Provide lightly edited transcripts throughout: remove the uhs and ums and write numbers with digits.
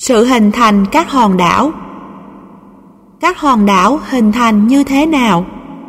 Sự hình thành các hòn đảo. Các hòn đảo hình thành như thế nào?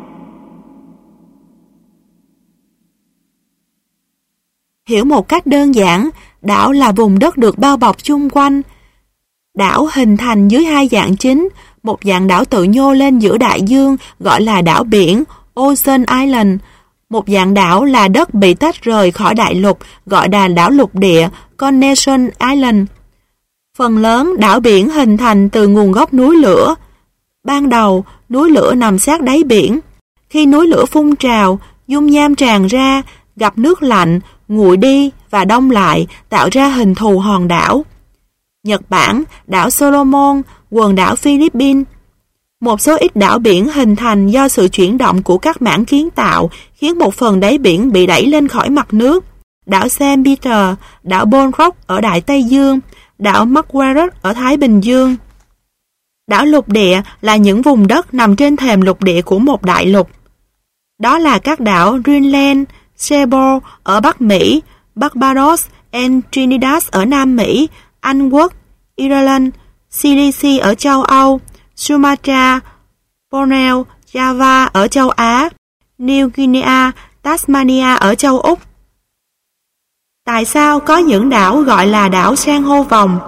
Hiểu một cách đơn giản, đảo là vùng đất được bao bọc chung quanh. Đảo hình thành dưới hai dạng chính, một dạng đảo tự nhô lên giữa đại dương gọi là đảo biển, Ocean Island. Một dạng đảo là đất bị tách rời khỏi đại lục gọi là đảo lục địa, Coronation Island. Phần lớn đảo biển hình thành từ nguồn gốc núi lửa. Ban đầu, núi lửa nằm sát đáy biển. Khi núi lửa phun trào, dung nham tràn ra, gặp nước lạnh, nguội đi và đông lại, tạo ra hình thù hòn đảo. Nhật Bản, đảo Solomon, quần đảo Philippines. Một số ít đảo biển hình thành do sự chuyển động của các mảng kiến tạo, khiến một phần đáy biển bị đẩy lên khỏi mặt nước. Đảo Saint Peter, đảo Bond Rock ở Đại Tây Dương, đảo Macquarie ở Thái Bình Dương. Đảo lục địa là những vùng đất nằm trên thềm lục địa của một đại lục. Đó là các đảo Greenland, Sable ở Bắc Mỹ, Barbados and Trinidad ở Nam Mỹ, Anh Quốc, Ireland, Sicily ở châu Âu, Sumatra, Borneo, Java ở châu Á, New Guinea, Tasmania ở châu Úc. Tại sao có những đảo gọi là đảo san hô vòng?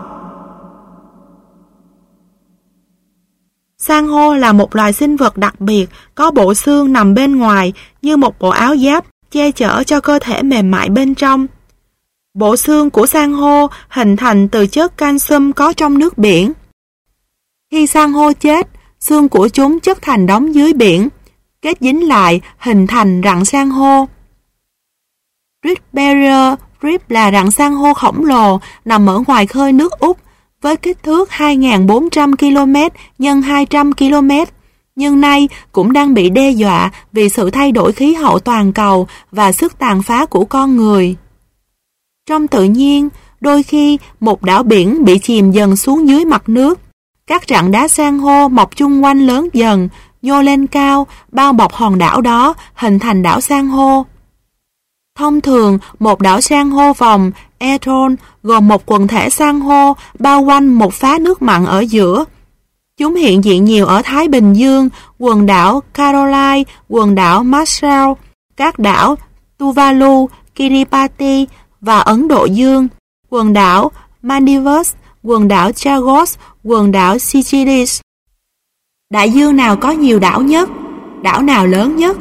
San hô là một loài sinh vật đặc biệt, có bộ xương nằm bên ngoài như một bộ áo giáp che chở cho cơ thể mềm mại bên trong. Bộ xương của san hô hình thành từ chất canxi có trong nước biển. Khi san hô chết, xương của chúng chất thành đống dưới biển, kết dính lại hình thành rặng san hô. Great Barrier Reef là rặng san hô khổng lồ nằm ở ngoài khơi nước Úc với kích thước 2.400 km x 200 km, nhưng nay cũng đang bị đe dọa vì sự thay đổi khí hậu toàn cầu và sức tàn phá của con người. Trong tự nhiên, đôi khi một đảo biển bị chìm dần xuống dưới mặt nước. Các rặng đá san hô mọc chung quanh lớn dần, nhô lên cao, bao bọc hòn đảo đó, hình thành đảo san hô. Thông thường, một đảo san hô vòng, atoll, gồm một quần thể san hô bao quanh một phá nước mặn ở giữa. Chúng hiện diện nhiều ở Thái Bình Dương, quần đảo Caroline, quần đảo Marshall, các đảo Tuvalu, Kiribati và Ấn Độ Dương, quần đảo Maldives, quần đảo Chagos, quần đảo Seychelles. Đại dương nào có nhiều đảo nhất? Đảo nào lớn nhất?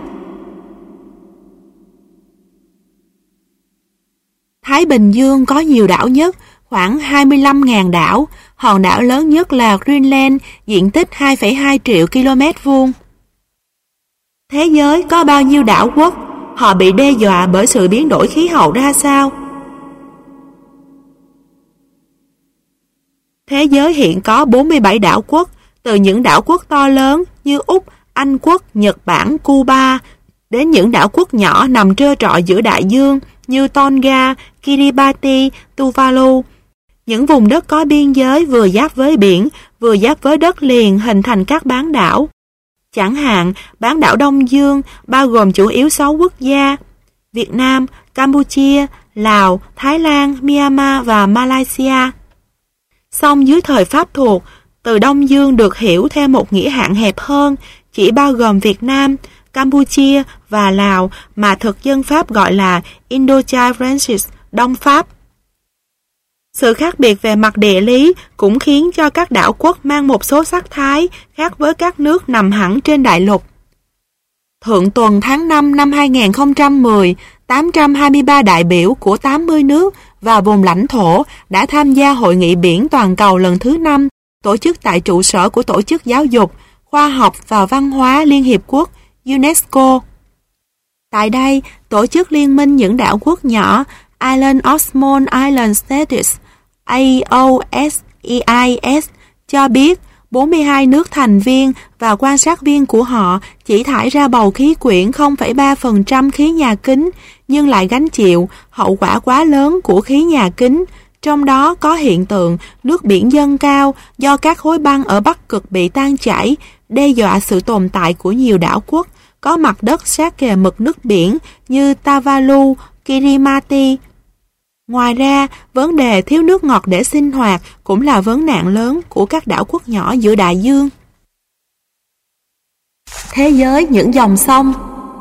Thái Bình Dương có nhiều đảo nhất, khoảng 25.000 đảo. Hòn đảo lớn nhất là Greenland, diện tích 2,2 triệu km vuông. Thế giới có bao nhiêu đảo quốc? Họ bị đe dọa bởi sự biến đổi khí hậu ra sao? Thế giới hiện có 47 đảo quốc, từ những đảo quốc to lớn như Úc, Anh Quốc, Nhật Bản, Cuba, đến những đảo quốc nhỏ nằm trơ trọi giữa đại dương như Tonga, Kiribati, Tuvalu. Những vùng đất có biên giới vừa giáp với biển, vừa giáp với đất liền hình thành các bán đảo. Chẳng hạn, bán đảo Đông Dương bao gồm chủ yếu 6 quốc gia: Việt Nam, Campuchia, Lào, Thái Lan, Myanmar và Malaysia. Song dưới thời Pháp thuộc, từ Đông Dương được hiểu theo một nghĩa hạn hẹp hơn, chỉ bao gồm Việt Nam, Campuchia và Lào mà thực dân Pháp gọi là Indochina Francis, Đông Pháp. Sự khác biệt về mặt địa lý cũng khiến cho các đảo quốc mang một số sắc thái khác với các nước nằm hẳn trên đại lục. Thượng tuần tháng 5 năm 2010, 823 đại biểu của 80 nước và vùng lãnh thổ đã tham gia Hội nghị biển toàn cầu lần thứ 5, tổ chức tại trụ sở của Tổ chức Giáo dục, Khoa học và Văn hóa Liên Hiệp Quốc, UNESCO. Tại đây, Tổ chức Liên minh những đảo quốc nhỏ Island of Small Island States, IOSEIS, cho biết 42 nước thành viên và quan sát viên của họ chỉ thải ra bầu khí quyển 0,3% khí nhà kính, nhưng lại gánh chịu hậu quả quá lớn của khí nhà kính, trong đó có hiện tượng nước biển dâng cao do các khối băng ở Bắc Cực bị tan chảy, đe dọa sự tồn tại của nhiều đảo quốc có mặt đất sát kề mực nước biển như Tuvalu, Kiribati. Ngoài ra, vấn đề thiếu nước ngọt để sinh hoạt cũng là vấn nạn lớn của các đảo quốc nhỏ giữa đại dương. Thế giới những dòng sông.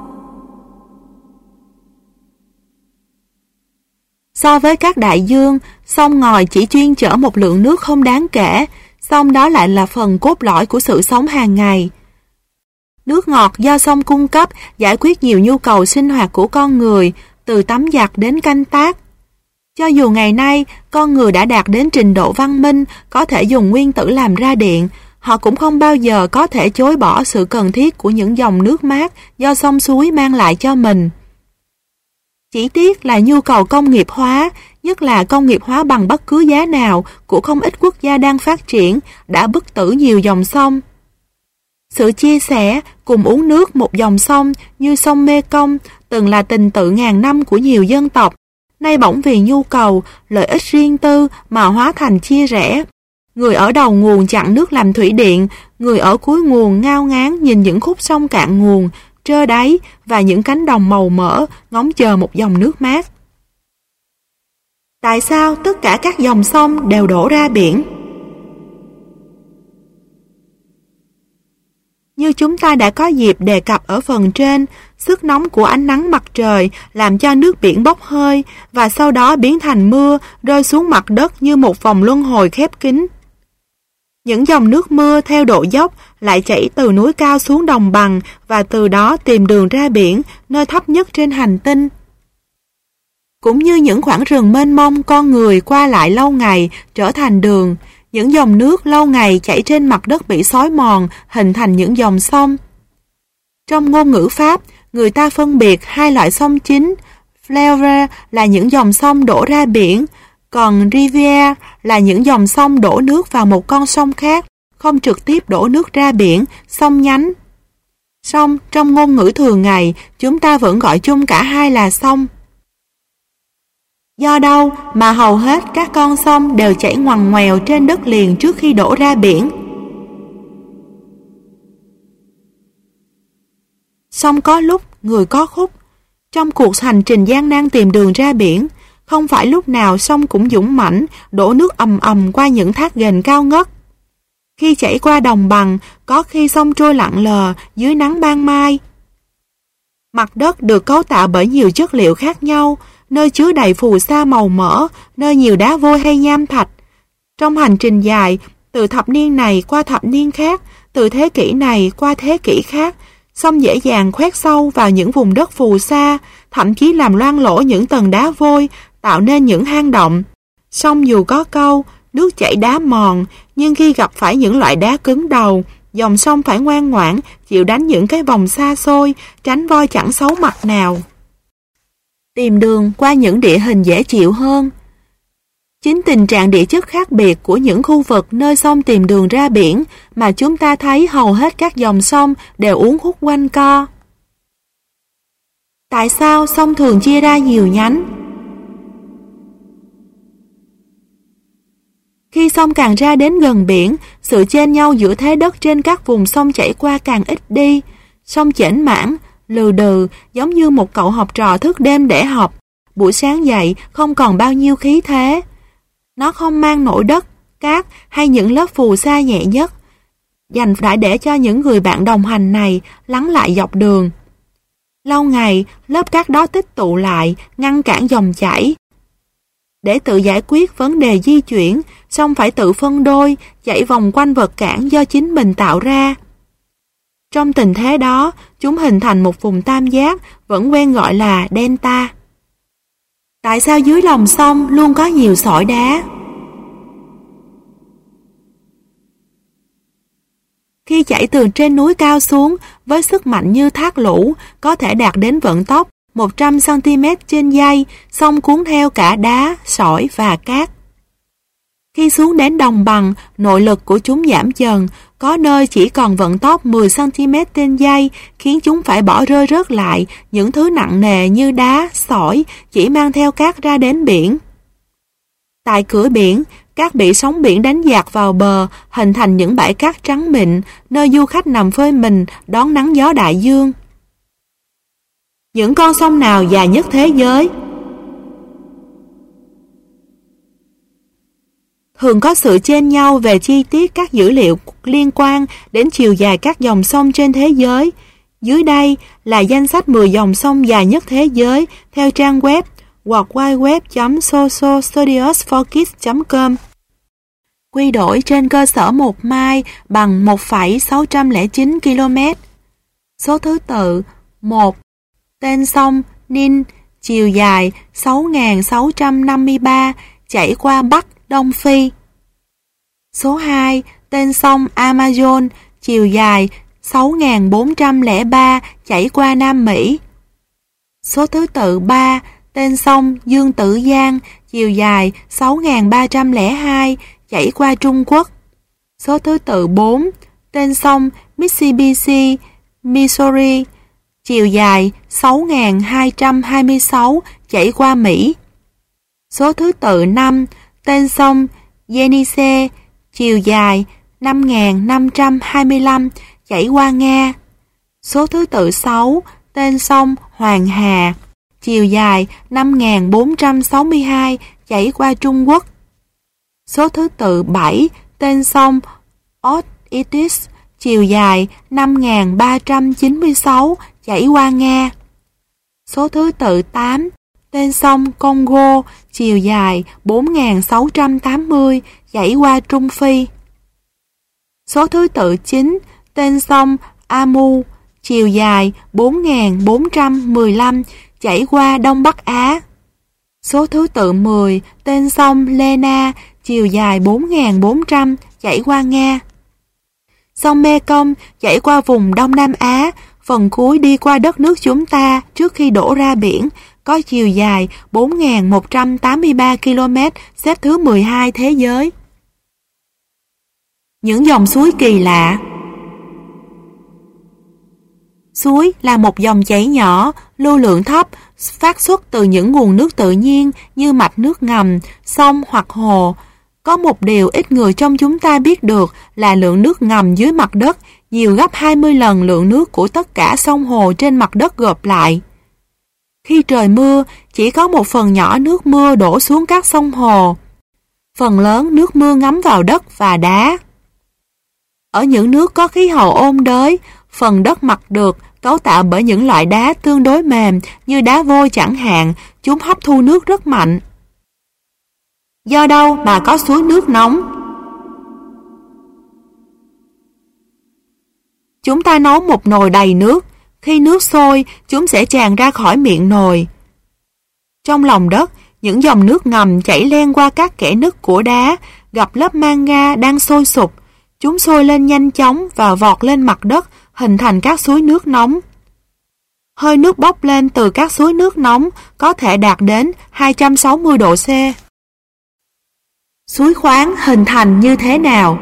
So với các đại dương, sông ngòi chỉ chuyên chở một lượng nước không đáng kể, song đó lại là phần cốt lõi của sự sống hàng ngày. Nước ngọt do sông cung cấp giải quyết nhiều nhu cầu sinh hoạt của con người, từ tắm giặt đến canh tác. Cho dù ngày nay, con người đã đạt đến trình độ văn minh, có thể dùng nguyên tử làm ra điện, họ cũng không bao giờ có thể chối bỏ sự cần thiết của những dòng nước mát do sông suối mang lại cho mình. Chỉ tiếc là nhu cầu công nghiệp hóa, nhất là công nghiệp hóa bằng bất cứ giá nào của không ít quốc gia đang phát triển, đã bức tử nhiều dòng sông. Sự chia sẻ cùng uống nước một dòng sông như sông Mekong từng là tình tự ngàn năm của nhiều dân tộc, nay bỗng vì nhu cầu, lợi ích riêng tư mà hóa thành chia rẽ. Người ở đầu nguồn chặn nước làm thủy điện, người ở cuối nguồn ngao ngán nhìn những khúc sông cạn nguồn, trơ đáy và những cánh đồng màu mỡ ngóng chờ một dòng nước mát. Tại sao tất cả các dòng sông đều đổ ra biển? Như chúng ta đã có dịp đề cập ở phần trên, sức nóng của ánh nắng mặt trời làm cho nước biển bốc hơi và sau đó biến thành mưa rơi xuống mặt đất như một vòng luân hồi khép kín. Những dòng nước mưa theo độ dốc lại chảy từ núi cao xuống đồng bằng và từ đó tìm đường ra biển, nơi thấp nhất trên hành tinh. Cũng như những khoảng rừng mênh mông con người qua lại lâu ngày trở thành đường, những dòng nước lâu ngày chảy trên mặt đất bị xói mòn, hình thành những dòng sông. Trong ngôn ngữ Pháp, người ta phân biệt hai loại sông chính. Fleuve là những dòng sông đổ ra biển, còn rivière là những dòng sông đổ nước vào một con sông khác, không trực tiếp đổ nước ra biển, sông nhánh. Song, trong ngôn ngữ thường ngày, chúng ta vẫn gọi chung cả hai là sông. Do đâu mà hầu hết các con sông đều chảy ngoằn ngoèo trên đất liền trước khi đổ ra biển? Sông có lúc, người có khúc. Trong cuộc hành trình gian nan tìm đường ra biển, không phải lúc nào sông cũng dũng mãnh, đổ nước ầm ầm qua những thác ghềnh cao ngất. Khi chảy qua đồng bằng, có khi sông trôi lặng lờ dưới nắng ban mai. Mặt đất được cấu tạo bởi nhiều chất liệu khác nhau, nơi chứa đầy phù sa màu mỡ, nơi nhiều đá vôi hay nham thạch. Trong hành trình dài, từ thập niên này qua thập niên khác, từ thế kỷ này qua thế kỷ khác, sông dễ dàng khoét sâu vào những vùng đất phù sa, thậm chí làm loang lỗ những tầng đá vôi, tạo nên những hang động. Sông dù có câu, nước chảy đá mòn, nhưng khi gặp phải những loại đá cứng đầu, dòng sông phải ngoan ngoãn, chịu đánh những cái vòng xa xôi, tránh voi chẳng xấu mặt nào. Tìm đường qua những địa hình dễ chịu hơn. Chính tình trạng địa chất khác biệt của những khu vực nơi sông tìm đường ra biển mà chúng ta thấy hầu hết các dòng sông đều uốn khúc quanh co. Tại sao sông thường chia ra nhiều nhánh? Khi sông càng ra đến gần biển, sự chênh nhau giữa thế đất trên các vùng sông chảy qua càng ít đi. Sông chểnh mảng, lừ đừ, giống như một cậu học trò thức đêm để học. Buổi sáng dậy không còn bao nhiêu khí thế. Nó không mang nổi đất, cát hay những lớp phù sa nhẹ nhất, dành phải để cho những người bạn đồng hành này lắng lại dọc đường. Lâu ngày, lớp cát đó tích tụ lại, ngăn cản dòng chảy. Để tự giải quyết vấn đề di chuyển, sông phải tự phân đôi, chạy vòng quanh vật cản do chính mình tạo ra. Trong tình thế đó, chúng hình thành một vùng tam giác, vẫn quen gọi là delta. Tại sao dưới lòng sông luôn có nhiều sỏi đá? Khi chảy từ trên núi cao xuống, với sức mạnh như thác lũ, có thể đạt đến vận tốc 100 cm trên giây, sông cuốn theo cả đá, sỏi và cát. Khi xuống đến đồng bằng, nội lực của chúng giảm dần, có nơi chỉ còn vận tốc 10 cm trên giây, khiến chúng phải bỏ rơi rớt lại những thứ nặng nề như đá, sỏi, chỉ mang theo cát ra đến biển. Tại cửa biển, cát bị sóng biển đánh dạt vào bờ, hình thành những bãi cát trắng mịn, nơi du khách nằm phơi mình, đón nắng gió đại dương. Những con sông nào dài nhất thế giới? thường có sự chênh nhau về chi tiết các dữ liệu liên quan đến chiều dài các dòng sông trên thế giới. Dưới đây là danh sách 10 dòng sông dài nhất thế giới theo trang web worldwideweb.socialstudiesforkids.com. Quy đổi trên cơ sở 1 mai bằng 1,609 km. Số thứ tự: 1. Tên sông Nin, chiều dài 6.653, chảy qua Bắc Đông Phi. Số 2. Tên sông Amazon, chiều dài 6.403, chảy qua Nam Mỹ. Số thứ tự 3. Tên sông Dương Tử Giang, chiều dài 6.302, chảy qua Trung Quốc. Số thứ tự 4. Tên sông Mississippi, Missouri, chiều dài 6.226, chảy qua Mỹ. Số thứ tự 5. Tên sông Yenisei, chiều dài 5.525, chảy qua Nga. Số thứ tự 6. Tên sông Hoàng Hà, chiều dài 5.462, chảy qua Trung Quốc. Số thứ tự 7. Tên sông Otis, chiều dài 5.396, chảy qua Nga. Số thứ tự 8. Tên sông Congo, chiều dài 4.680, chảy qua Trung Phi. Số thứ tự 9. Tên sông Amu, chiều dài 4.415, chảy qua Đông Bắc Á. Số thứ tự 10. Tên sông Lena, chiều dài 4.400, chảy qua Nga. Sông Mekong chảy qua vùng Đông Nam Á, phần cuối đi qua đất nước chúng ta trước khi đổ ra biển, có chiều dài 4.183 km, xếp thứ 12 thế giới. Những dòng suối kỳ lạ. Suối là một dòng chảy nhỏ, lưu lượng thấp, phát xuất từ những nguồn nước tự nhiên như mạch nước ngầm, sông hoặc hồ. Có một điều ít người trong chúng ta biết được là lượng nước ngầm dưới mặt đất nhiều gấp 20 lần lượng nước của tất cả sông hồ trên mặt đất gộp lại. Khi trời mưa, chỉ có một phần nhỏ nước mưa đổ xuống các sông hồ. Phần lớn nước mưa ngấm vào đất và đá. Ở những nước có khí hậu ôn đới, phần đất mặt được cấu tạo bởi những loại đá tương đối mềm như đá vôi chẳng hạn, chúng hấp thu nước rất mạnh. Do đâu mà có suối nước nóng? Chúng ta nấu một nồi đầy nước, khi nước sôi, chúng sẽ tràn ra khỏi miệng nồi. Trong lòng đất, những dòng nước ngầm chảy len qua các kẽ nứt của đá, gặp lớp manga đang sôi sục. Chúng sôi lên nhanh chóng và vọt lên mặt đất, hình thành các suối nước nóng. Hơi nước bốc lên từ các suối nước nóng có thể đạt đến 260 độ C. Suối khoáng hình thành như thế nào?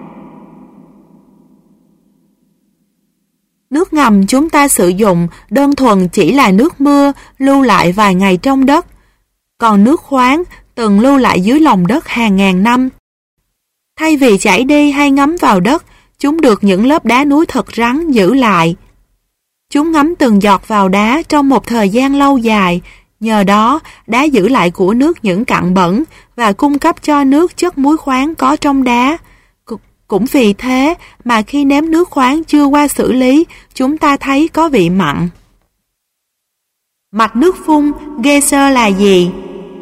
Nước ngầm chúng ta sử dụng đơn thuần chỉ là nước mưa lưu lại vài ngày trong đất, còn nước khoáng từng lưu lại dưới lòng đất hàng ngàn năm. Thay vì chảy đi hay ngấm vào đất, chúng được những lớp đá núi thật rắn giữ lại. Chúng ngấm từng giọt vào đá trong một thời gian lâu dài, nhờ đó đá giữ lại của nước những cặn bẩn và cung cấp cho nước chất muối khoáng có trong đá. Cũng vì thế mà khi nếm nước khoáng chưa qua xử lý, chúng ta thấy có vị mặn. Mạch nước phun geyser là gì?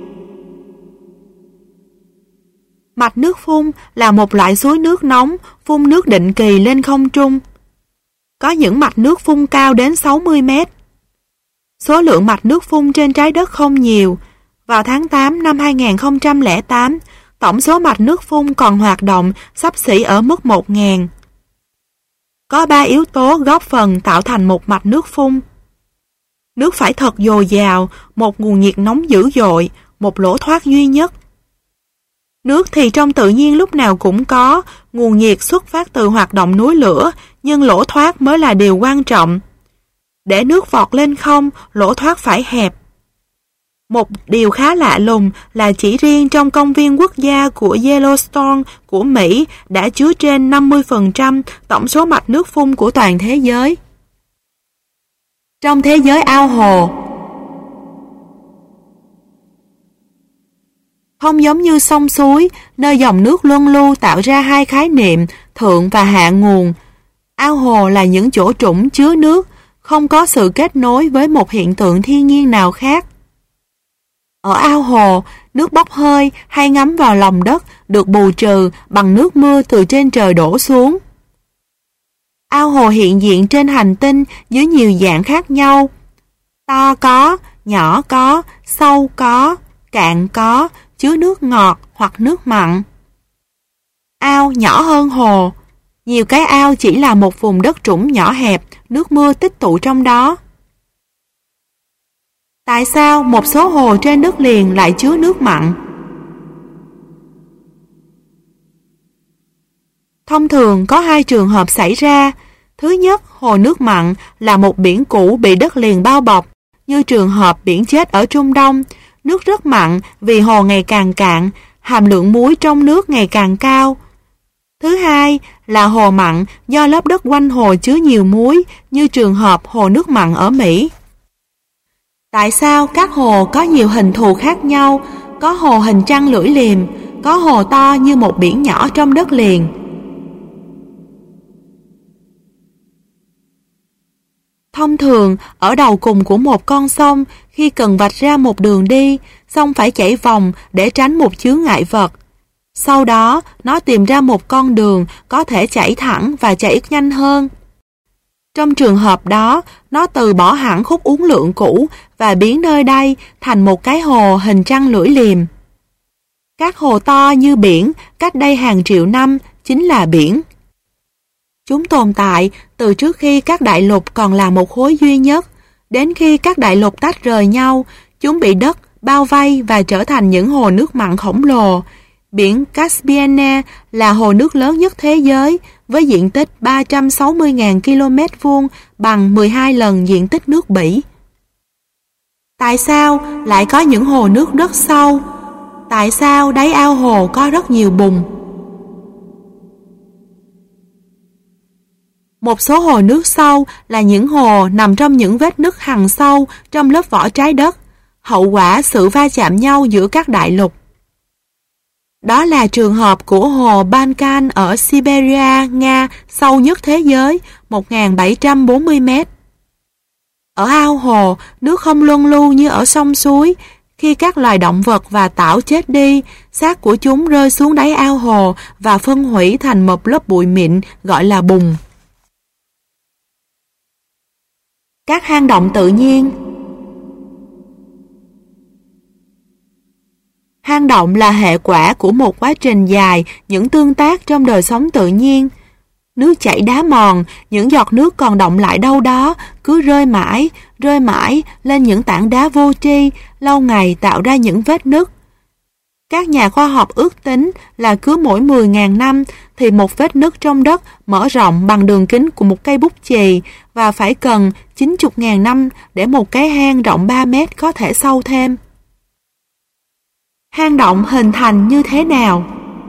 Mạch nước phun là một loại suối nước nóng phun nước định kỳ lên không trung. Có những mạch nước phun cao đến 60 mét. Số lượng mạch nước phun trên trái đất không nhiều. Vào tháng 8 năm 2008, tổng số mạch nước phun còn hoạt động xấp xỉ ở mức 1.000. Có 3 yếu tố góp phần tạo thành một mạch nước phun. Nước phải thật dồi dào, một nguồn nhiệt nóng dữ dội, một lỗ thoát duy nhất. Nước thì trong tự nhiên lúc nào cũng có, nguồn nhiệt xuất phát từ hoạt động núi lửa, nhưng lỗ thoát mới là điều quan trọng. Để nước vọt lên không, lỗ thoát phải hẹp. Một điều khá lạ lùng là chỉ riêng trong công viên quốc gia của Yellowstone của Mỹ đã chứa trên 50% tổng số mạch nước phun của toàn thế giới. Trong thế giới ao hồ, Không giống như sông suối, nơi dòng nước luân lưu tạo ra hai khái niệm thượng và hạ nguồn. Ao hồ là những chỗ trũng chứa nước, không có sự kết nối với một hiện tượng thiên nhiên nào khác. Ở ao hồ, nước bốc hơi hay ngấm vào lòng đất được bù trừ bằng nước mưa từ trên trời đổ xuống. Ao hồ hiện diện trên hành tinh dưới nhiều dạng khác nhau. To có, nhỏ có, sâu có, cạn có, chứa nước ngọt hoặc nước mặn. Ao nhỏ hơn hồ. Nhiều cái ao chỉ là một vùng đất trũng nhỏ hẹp, nước mưa tích tụ trong đó. Tại sao một số hồ trên đất liền lại chứa nước mặn? Thông thường có hai trường hợp xảy ra. Thứ nhất, hồ nước mặn là một biển cũ bị đất liền bao bọc, như trường hợp biển chết ở Trung Đông. Nước rất mặn vì hồ ngày càng cạn, hàm lượng muối trong nước ngày càng cao. Thứ hai là hồ mặn do lớp đất quanh hồ chứa nhiều muối, như trường hợp hồ nước mặn ở Mỹ. Tại sao các hồ có nhiều hình thù khác nhau? Có hồ hình trăng lưỡi liềm, có hồ to như một biển nhỏ trong đất liền. Thông thường, ở đầu cùng của một con sông, khi cần vạch ra một đường đi, sông phải chảy vòng để tránh một chướng ngại vật. Sau đó, nó tìm ra một con đường có thể chảy thẳng và chảy nhanh hơn. Trong trường hợp đó, nó từ bỏ hẳn khúc uốn lượn cũ và biến nơi đây thành một cái hồ hình trăng lưỡi liềm. Các hồ to như biển cách đây hàng triệu năm chính là biển. Chúng tồn tại từ trước khi các đại lục còn là một khối duy nhất. Đến khi các đại lục tách rời nhau, chúng bị đất bao vây và trở thành những hồ nước mặn khổng lồ. Biển Caspian là hồ nước lớn nhất thế giới với diện tích 360.000 km2 bằng 12 lần diện tích nước Bỉ. Tại sao lại có những hồ nước rất sâu? Tại sao đáy ao hồ có rất nhiều bùn? Một số hồ nước sâu là những hồ nằm trong những vết nứt hằn sâu trong lớp vỏ trái đất, hậu quả sự va chạm nhau giữa các đại lục. Đó là trường hợp của hồ Baikal ở Siberia, Nga, sâu nhất thế giới, 1.740 mét. Ở ao hồ, nước không luân lưu như ở sông suối. Khi các loài động vật và tảo chết đi, xác của chúng rơi xuống đáy ao hồ và phân hủy thành một lớp bụi mịn gọi là bùn. Các hang động tự nhiên. Hang động là hệ quả của một quá trình dài những tương tác trong đời sống tự nhiên. Nước chảy đá mòn, những giọt nước còn đọng lại đâu đó, cứ rơi mãi lên những tảng đá vô tri, lâu ngày tạo ra những vết nứt. Các nhà khoa học ước tính là cứ mỗi 10.000 năm thì một vết nứt trong đất mở rộng bằng đường kính của một cây bút chì và phải cần 90.000 năm để một cái hang rộng 3 mét có thể sâu thêm. Hang động hình thành như thế nào?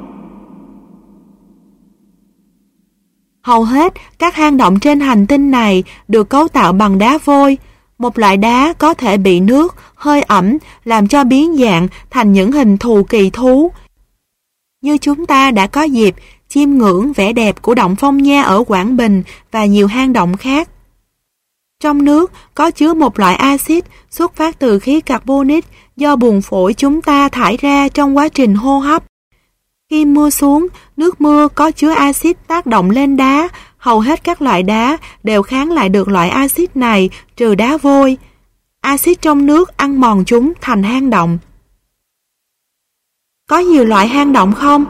Hầu hết các hang động trên hành tinh này được cấu tạo bằng đá vôi, một loại đá có thể bị nước, hơi ẩm làm cho biến dạng thành những hình thù kỳ thú. Như chúng ta đã có dịp chiêm ngưỡng vẻ đẹp của động Phong Nha ở Quảng Bình và nhiều hang động khác. Trong nước có chứa một loại axit xuất phát từ khí carbonic do buồng phổi chúng ta thải ra trong quá trình hô hấp. Khi mưa xuống, nước mưa có chứa axit tác động lên đá, hầu hết các loại đá đều kháng lại được loại axit này trừ đá vôi. Axit trong nước ăn mòn chúng thành hang động. Có nhiều loại hang động không?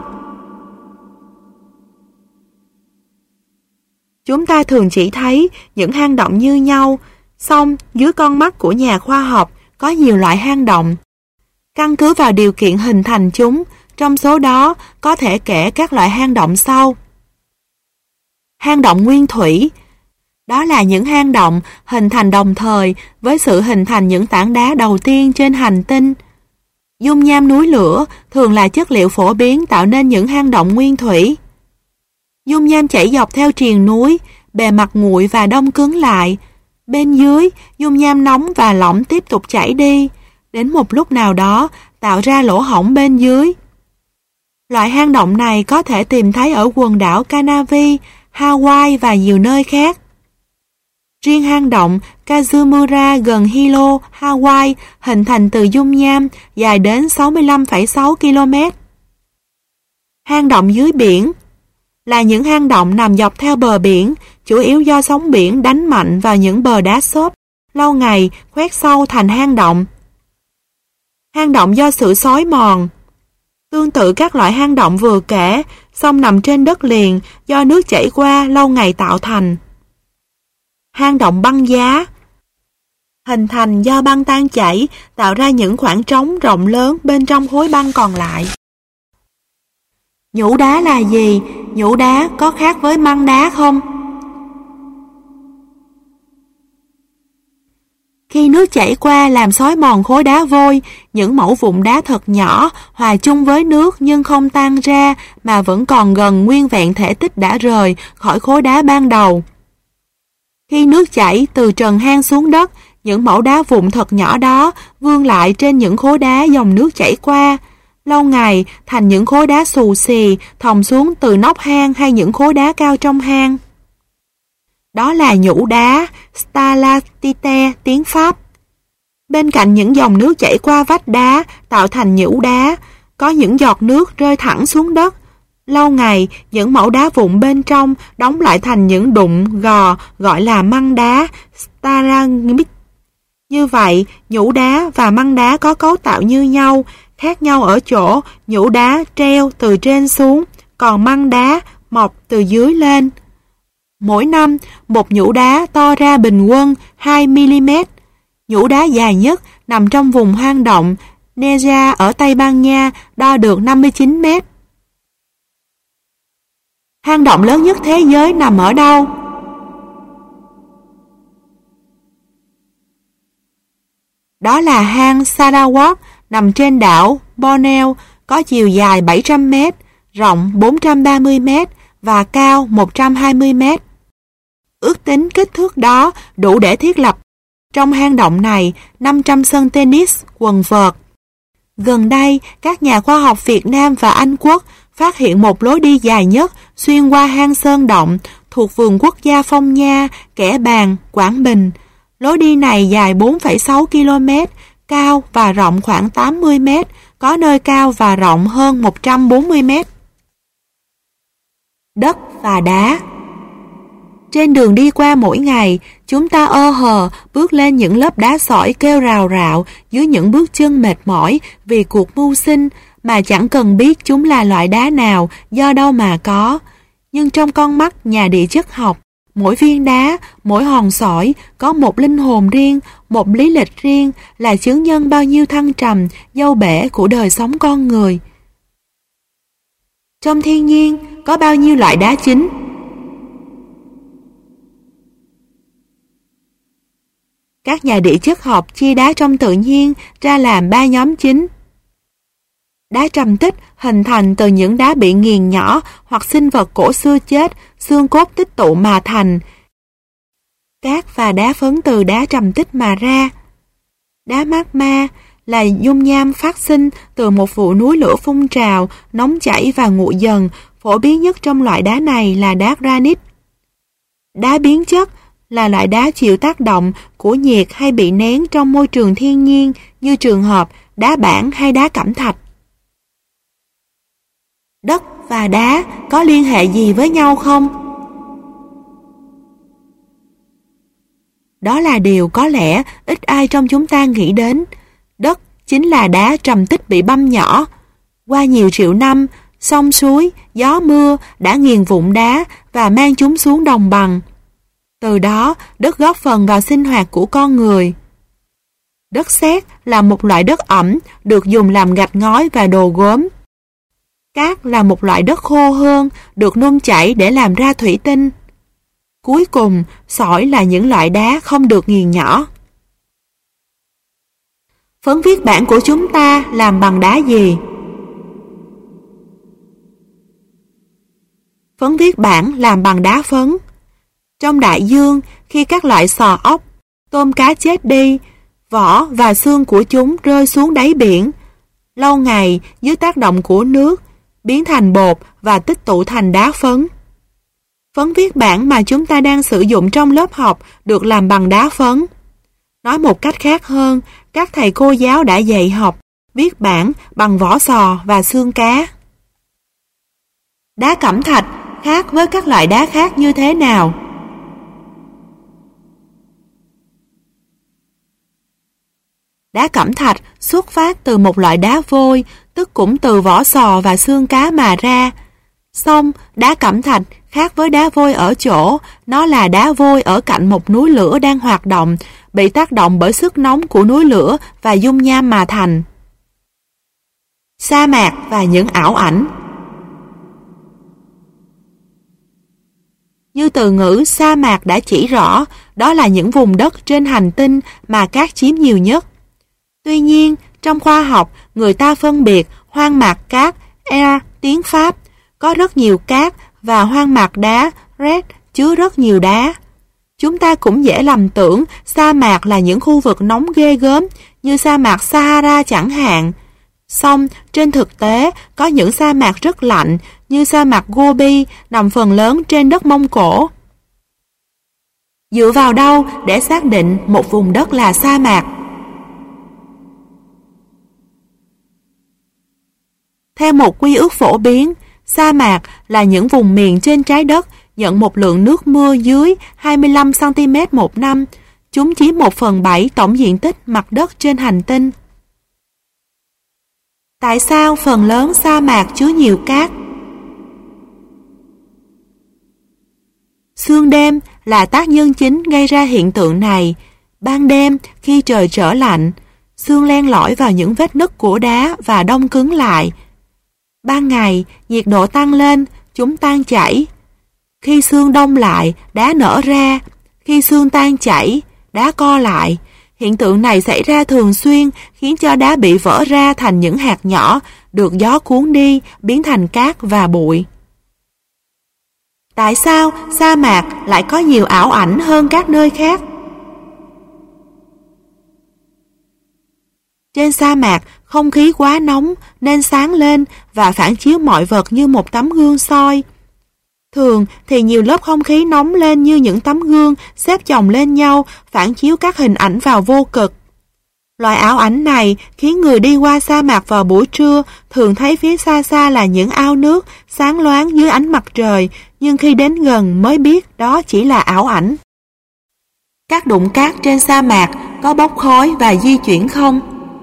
Chúng ta thường chỉ thấy những hang động như nhau, song dưới con mắt của nhà khoa học có nhiều loại hang động. Căn cứ vào điều kiện hình thành chúng, trong số đó có thể kể các loại hang động sau. Hang động nguyên thủy. Đó là những hang động hình thành đồng thời với sự hình thành những tảng đá đầu tiên trên hành tinh. Dung nham núi lửa thường là chất liệu phổ biến tạo nên những hang động nguyên thủy. Dung nham chảy dọc theo triền núi, bề mặt nguội và đông cứng lại. Bên dưới, dung nham nóng và lỏng tiếp tục chảy đi. Đến một lúc nào đó, tạo ra lỗ hổng bên dưới. Loại hang động này có thể tìm thấy ở quần đảo Canaveral, Hawaii và nhiều nơi khác. Riêng hang động Kazumura gần Hilo, Hawaii hình thành từ dung nham dài đến 65,6 km. Hang động dưới biển là những hang động nằm dọc theo bờ biển, chủ yếu do sóng biển đánh mạnh vào những bờ đá xốp, lâu ngày khoét sâu thành hang động. Hang động do sự xói mòn. Tương tự các loại hang động vừa kể, song nằm trên đất liền do nước chảy qua lâu ngày tạo thành. Hang động băng giá hình thành do băng tan chảy, tạo ra những khoảng trống rộng lớn bên trong khối băng còn lại. Nhũ đá là gì? Nhũ đá có khác với măng đá không? Khi nước chảy qua làm xói mòn khối đá vôi, những mẩu vụn đá thật nhỏ hòa chung với nước nhưng không tan ra mà vẫn còn gần nguyên vẹn thể tích đã rời khỏi khối đá ban đầu. Khi nước chảy từ trần hang xuống đất, những mẩu đá vụn thật nhỏ đó vương lại trên những khối đá dòng nước chảy qua. Lâu ngày thành những khối đá xù xì thòng xuống từ nóc hang hay những khối đá cao trong hang. Đó là nhũ đá, stalactite tiếng Pháp. Bên cạnh những dòng nước chảy qua vách đá tạo thành nhũ đá, có những giọt nước rơi thẳng xuống đất. Lâu ngày, những mẩu đá vụn bên trong đóng lại thành những đụng gò gọi là măng đá, stalagmit. Như vậy, nhũ đá và măng đá có cấu tạo như nhau, khác nhau ở chỗ nhũ đá treo từ trên xuống, còn măng đá mọc từ dưới lên. Mỗi năm, một nhũ đá to ra bình quân 2 mm. Nhũ đá dài nhất nằm trong vùng hang động Neja ở Tây Ban Nha, đo được 59 mét. Hang động lớn nhất thế giới nằm ở đâu? Đó là hang Sarawak, nằm trên đảo Borneo, có chiều dài 700 mét, rộng 430 mét và cao 120 mét. Ước tính kích thước đó đủ để thiết lập trong hang động này 500 sân tennis quần vợt. Gần đây, các nhà khoa học Việt Nam và Anh Quốc phát hiện một lối đi dài nhất xuyên qua hang sơn động thuộc vườn quốc gia Phong Nha, Kẻ Bàng, Quảng Bình. Lối đi này dài 4,6 km, cao và rộng khoảng 80 mét, có nơi cao và rộng hơn 140 mét. Đất và đá. Trên đường đi qua mỗi ngày, chúng ta ơ hờ bước lên những lớp đá sỏi kêu rào rạo dưới những bước chân mệt mỏi vì cuộc mưu sinh mà chẳng cần biết chúng là loại đá nào, do đâu mà có. Nhưng trong con mắt nhà địa chất học, mỗi viên đá, mỗi hòn sỏi có một linh hồn riêng, một lý lịch riêng, là chứng nhân bao nhiêu thăng trầm, dâu bể của đời sống con người. Trong thiên nhiên có bao nhiêu loại đá chính? Các nhà địa chất học chia đá trong tự nhiên ra làm 3 nhóm chính. Đá trầm tích hình thành từ những đá bị nghiền nhỏ hoặc sinh vật cổ xưa chết, xương cốt tích tụ mà thành. Cát và đá phấn từ đá trầm tích mà ra. Đá magma là dung nham phát sinh từ một vụ núi lửa phun trào, nóng chảy và nguội dần. Phổ biến nhất trong loại đá này là đá granite. Đá biến chất là loại đá chịu tác động của nhiệt hay bị nén trong môi trường thiên nhiên, như trường hợp đá bản hay đá cẩm thạch. Đất và đá có liên hệ gì với nhau không? Đó là điều có lẽ ít ai trong chúng ta nghĩ đến. Đất chính là đá trầm tích bị băm nhỏ. Qua nhiều triệu năm, sông suối, gió mưa đã nghiền vụn đá và mang chúng xuống đồng bằng. Từ đó, đất góp phần vào sinh hoạt của con người. Đất sét là một loại đất ẩm được dùng làm gạch ngói và đồ gốm. Cát là một loại đất khô hơn, được nung chảy để làm ra thủy tinh. Cuối cùng, sỏi là những loại đá không được nghiền nhỏ. Phấn viết bản của chúng ta làm bằng đá gì? Phấn viết bản làm bằng đá phấn. Trong đại dương, khi các loại sò ốc, tôm cá chết đi, vỏ và xương của chúng rơi xuống đáy biển. lâu ngày dưới tác động của nước, biến thành bột và tích tụ thành đá phấn. Phấn viết bảng mà chúng ta đang sử dụng trong lớp học được làm bằng đá phấn. Nói một cách khác hơn, các thầy cô giáo đã dạy học viết bảng bằng vỏ sò và xương cá. Đá cẩm thạch khác với các loại đá khác như thế nào? Đá cẩm thạch xuất phát từ một loại đá vôi, tức cũng từ vỏ sò và xương cá mà ra. Song, đá cẩm thạch khác với đá vôi ở chỗ, nó là đá vôi ở cạnh một núi lửa đang hoạt động, bị tác động bởi sức nóng của núi lửa và dung nham mà thành. Sa mạc và những ảo ảnh. Như từ ngữ sa mạc đã chỉ rõ, đó là những vùng đất trên hành tinh mà cát chiếm nhiều nhất. Tuy nhiên, trong khoa học, người ta phân biệt hoang mạc cát, air, tiếng Pháp, có rất nhiều cát, và hoang mạc đá, red, chứa rất nhiều đá. Chúng ta cũng dễ lầm tưởng sa mạc là những khu vực nóng ghê gớm, như sa mạc Sahara chẳng hạn. Song, trên thực tế, có những sa mạc rất lạnh, như sa mạc Gobi nằm phần lớn trên đất Mông Cổ. Dựa vào đâu để xác định một vùng đất là sa mạc? Theo một quy ước phổ biến, sa mạc là những vùng miền trên trái đất nhận một lượng nước mưa dưới 25 cm một năm. Chúng chiếm 1/7 tổng diện tích mặt đất trên hành tinh. Tại sao phần lớn sa mạc chứa nhiều cát? Sương đêm là tác nhân chính gây ra hiện tượng này. Ban đêm, khi trời trở lạnh, sương len lỏi vào những vết nứt của đá và đông cứng lại. Ban ngày, nhiệt độ tăng lên, chúng tan chảy. Khi sương đông lại, đá nở ra. Khi sương tan chảy, đá co lại. Hiện tượng này xảy ra thường xuyên, khiến cho đá bị vỡ ra thành những hạt nhỏ, được gió cuốn đi, biến thành cát và bụi. Tại sao sa mạc lại có nhiều ảo ảnh hơn các nơi khác? Trên sa mạc, không khí quá nóng nên sáng lên và phản chiếu mọi vật như một tấm gương soi. Thường thì nhiều lớp không khí nóng lên như những tấm gương xếp chồng lên nhau, phản chiếu các hình ảnh vào vô cực. Loại ảo ảnh này khiến người đi qua sa mạc vào buổi trưa thường thấy phía xa xa là những ao nước sáng loáng dưới ánh mặt trời, nhưng khi đến gần mới biết đó chỉ là ảo ảnh. Các đụng cát trên sa mạc có bốc khói và di chuyển không?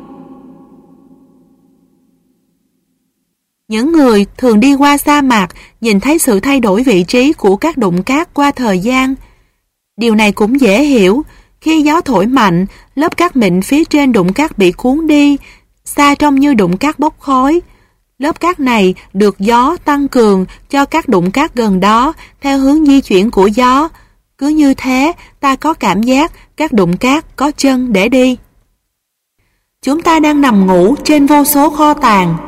Những người thường đi qua sa mạc nhìn thấy sự thay đổi vị trí của các đụng cát qua thời gian. Điều này cũng dễ hiểu. Khi gió thổi mạnh, lớp cát mịn phía trên đụng cát bị cuốn đi, xa trông như đụng cát bốc khói. Lớp cát này được gió tăng cường cho các đụng cát gần đó theo hướng di chuyển của gió. Cứ như thế, ta có cảm giác các đụng cát có chân để đi. Chúng ta đang nằm ngủ trên vô số kho tàng.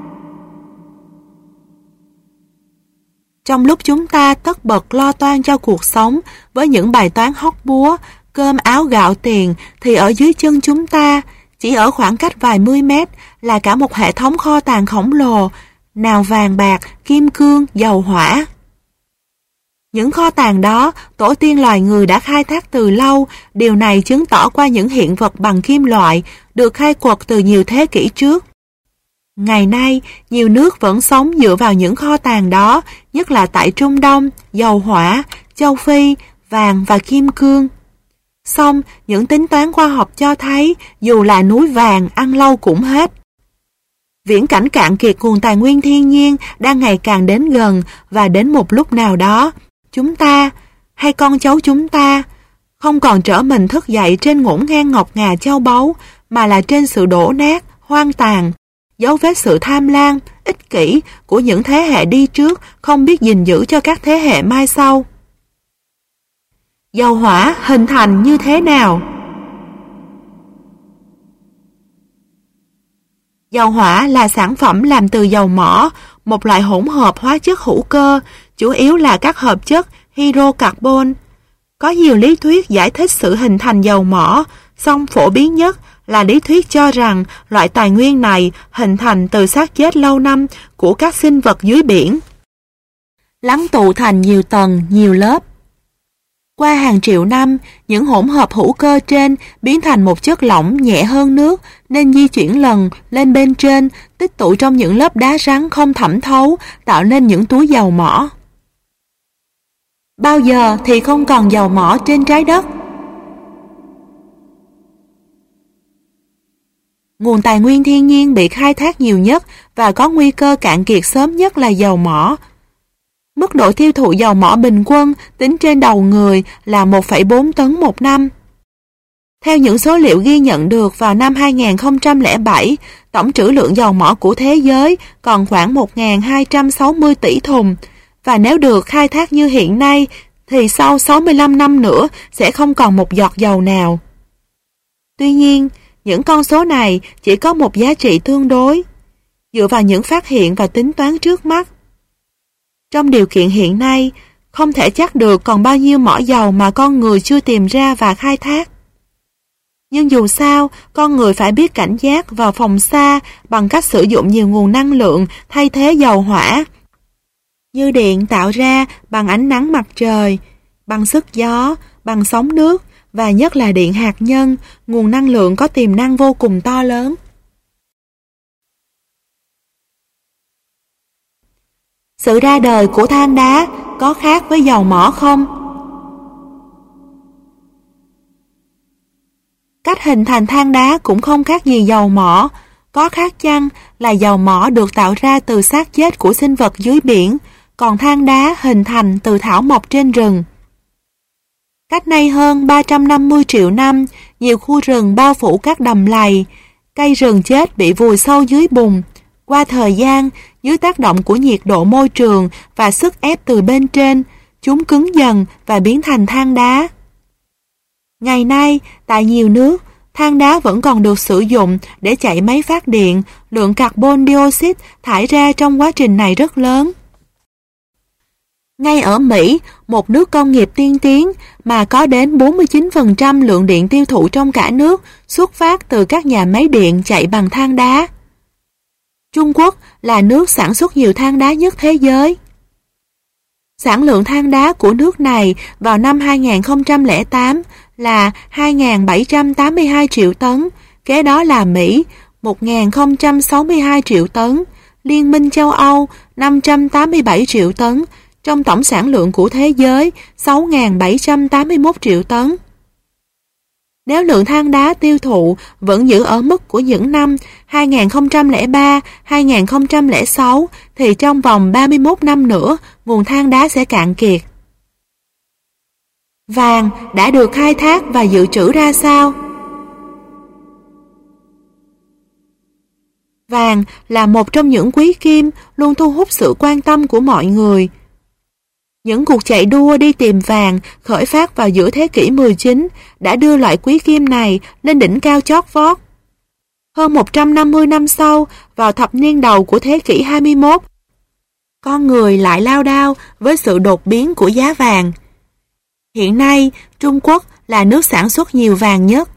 Trong lúc chúng ta tất bật lo toan cho cuộc sống với những bài toán hóc búa, cơm áo gạo tiền, thì ở dưới chân chúng ta, chỉ ở khoảng cách vài mươi mét, là cả một hệ thống kho tàng khổng lồ, nào vàng bạc, kim cương, dầu hỏa. Những kho tàng đó, tổ tiên loài người đã khai thác từ lâu. Điều này chứng tỏ qua những hiện vật bằng kim loại được khai quật từ nhiều thế kỷ trước. Ngày nay, nhiều nước vẫn sống dựa vào những kho tàng đó, nhất là tại Trung Đông, dầu hỏa, châu Phi, vàng và kim cương. Song, những tính toán khoa học cho thấy dù là núi vàng ăn lâu cũng hết. Viễn cảnh cạn kiệt nguồn tài nguyên thiên nhiên đang ngày càng đến gần, và đến một lúc nào đó, chúng ta, hay con cháu chúng ta, không còn trở mình thức dậy trên ngổn ngang ngọc ngà châu báu, mà là trên sự đổ nát, hoang tàn, dấu vết sự tham lam, ích kỷ của những thế hệ đi trước không biết gìn giữ cho các thế hệ mai sau. Dầu hỏa hình thành như thế nào? Dầu hỏa là sản phẩm làm từ dầu mỏ, một loại hỗn hợp hóa chất hữu cơ, chủ yếu là các hợp chất hydrocarbon. Có nhiều lý thuyết giải thích sự hình thành dầu mỏ, song phổ biến nhất là lý thuyết cho rằng loại tài nguyên này hình thành từ xác chết lâu năm của các sinh vật dưới biển, lắng tụ thành nhiều tầng, nhiều lớp. Qua hàng triệu năm, những hỗn hợp hữu cơ trên biến thành một chất lỏng nhẹ hơn nước nên di chuyển lần lên bên trên, tích tụ trong những lớp đá rắn không thẩm thấu, tạo nên những túi dầu mỏ. Bao giờ thì không còn dầu mỏ trên trái đất? Nguồn tài nguyên thiên nhiên bị khai thác nhiều nhất và có nguy cơ cạn kiệt sớm nhất là dầu mỏ. Mức độ tiêu thụ dầu mỏ bình quân tính trên đầu người là 1,4 tấn một năm. Theo những số liệu ghi nhận được vào năm 2007, tổng trữ lượng dầu mỏ của thế giới còn khoảng 1.260 tỷ thùng, và nếu được khai thác như hiện nay thì sau 65 năm nữa sẽ không còn một giọt dầu nào. Tuy nhiên, những con số này chỉ có một giá trị tương đối, dựa vào những phát hiện và tính toán trước mắt. Trong điều kiện hiện nay, không thể chắc được còn bao nhiêu mỏ dầu mà con người chưa tìm ra và khai thác. Nhưng dù sao, con người phải biết cảnh giác và phòng xa bằng cách sử dụng nhiều nguồn năng lượng thay thế dầu hỏa, như điện tạo ra bằng ánh nắng mặt trời, bằng sức gió, bằng sóng nước, và nhất là điện hạt nhân, nguồn năng lượng có tiềm năng vô cùng to lớn. Sự ra đời của than đá có khác với dầu mỏ không? Cách hình thành than đá cũng không khác gì dầu mỏ. Có khác chăng là dầu mỏ được tạo ra từ xác chết của sinh vật dưới biển, còn than đá hình thành từ thảo mộc trên rừng. Cách nay hơn 350 triệu năm, nhiều khu rừng bao phủ các đầm lầy, cây rừng chết bị vùi sâu dưới bùn. Qua thời gian, dưới tác động của nhiệt độ môi trường và sức ép từ bên trên, chúng cứng dần và biến thành than đá. Ngày nay, tại nhiều nước, than đá vẫn còn được sử dụng để chạy máy phát điện, lượng carbon dioxide thải ra trong quá trình này rất lớn. Ngay ở Mỹ, một nước công nghiệp tiên tiến mà có đến 49% lượng điện tiêu thụ trong cả nước xuất phát từ các nhà máy điện chạy bằng than đá. Trung Quốc là nước sản xuất nhiều than đá nhất thế giới. Sản lượng than đá của nước này vào năm 2008 là 2.782 triệu tấn, kế đó là Mỹ 1.062 triệu tấn, Liên minh châu Âu 587 triệu tấn, trong tổng sản lượng của thế giới 6.781 triệu tấn. Nếu lượng than đá tiêu thụ vẫn giữ ở mức của những năm 2003, 2006 thì trong vòng 31 năm nữa, nguồn than đá sẽ cạn kiệt. Vàng đã được khai thác và dự trữ ra sao? Vàng là một trong những quý kim luôn thu hút sự quan tâm của mọi người. Những cuộc chạy đua đi tìm vàng khởi phát vào giữa thế kỷ 19 đã đưa loại quý kim này lên đỉnh cao chót vót. Hơn 150 năm sau, vào thập niên đầu của thế kỷ 21, con người lại lao đao với sự đột biến của giá vàng. Hiện nay, Trung Quốc là nước sản xuất nhiều vàng nhất.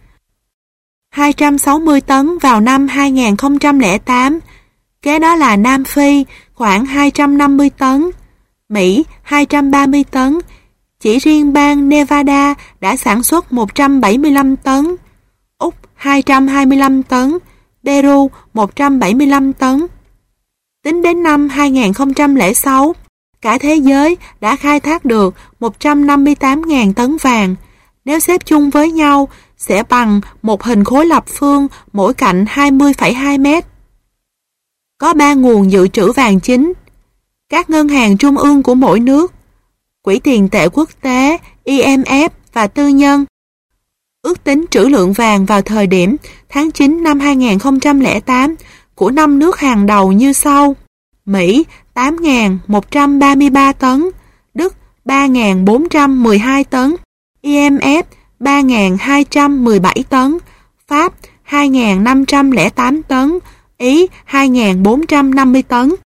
260 tấn vào năm 2008, kế đó là Nam Phi khoảng 250 tấn, Mỹ 230 tấn, chỉ riêng bang Nevada đã sản xuất 175 tấn, Úc 225 tấn, Peru 175 tấn. Tính đến năm 2006, cả thế giới đã khai thác được 158.000 tấn vàng. Nếu xếp chung với nhau, sẽ bằng một hình khối lập phương mỗi cạnh 20,2 mét. Có 3 nguồn dự trữ vàng chính: các ngân hàng trung ương của mỗi nước, Quỹ tiền tệ quốc tế, IMF và tư nhân. Ước tính trữ lượng vàng vào thời điểm tháng 9 năm 2008 của 5 nước hàng đầu như sau: Mỹ 8.133 tấn, Đức 3.412 tấn, IMF 3.217 tấn, Pháp 2.508 tấn, Ý 2.450 tấn.